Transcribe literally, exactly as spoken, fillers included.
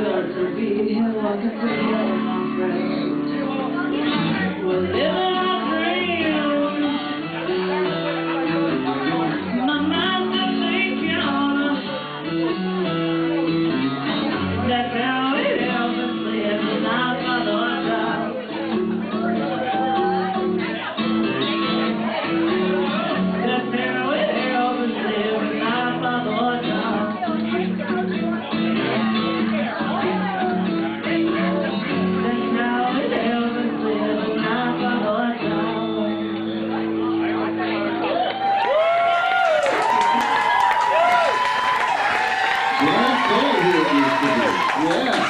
to be here walking together, my friend. We're living our dreams. My mind's just thinking on us. That's how it always lives, and I follow our God. That's how it always lives, and I follow our God. Yeah.